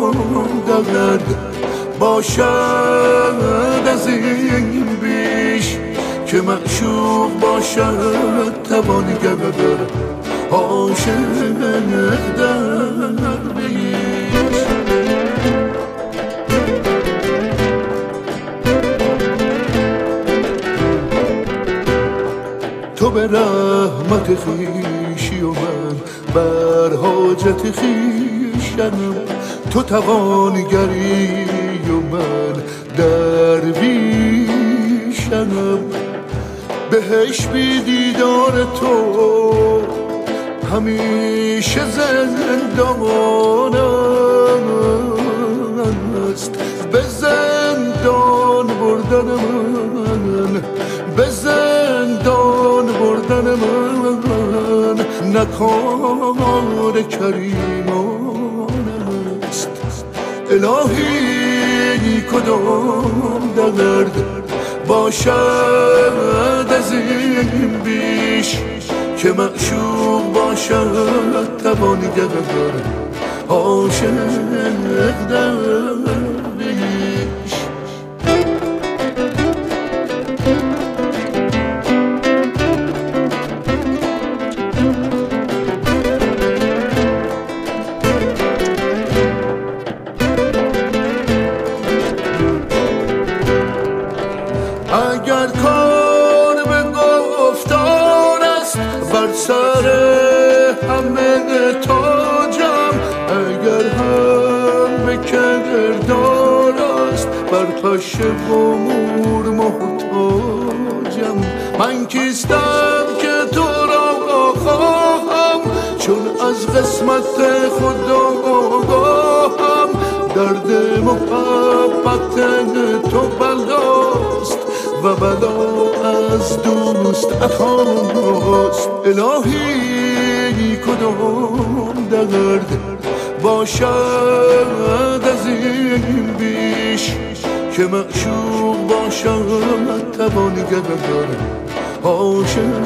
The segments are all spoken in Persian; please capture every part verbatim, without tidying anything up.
درد باشد از این بیش که معشوق باشد توانگر عاشق درویش. تو به رحمت خویشی و من بر حاجت خویشم، تو توانگری و من درویشم. بهش بی دیدار تو همیشه زندان است، به زندان بردن من، به زندان بردن من نه کار کریمان است. الهی کدام درد باشد از این بیش که معشوق باشد توانگر عاشق درویش. اگر کار به گفتار است بر سر همه تاجم، اگر هم به کردار است بر پشه و مور محتاجم. من کیستم که تو را خواهم، چون از قسمت خدا آگاهم. درد محبت تو بلاست و بلا از دوست عطاست. الهی کدام درد باشد از این بیش که معشوق باشد توانگر عاشق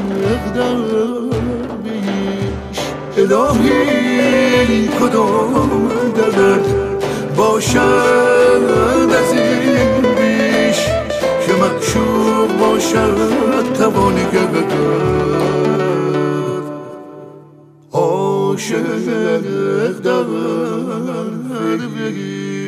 درویش. الهی کدام درد باشد از این بیش که معشوق باشد توانگر عاشق درویش.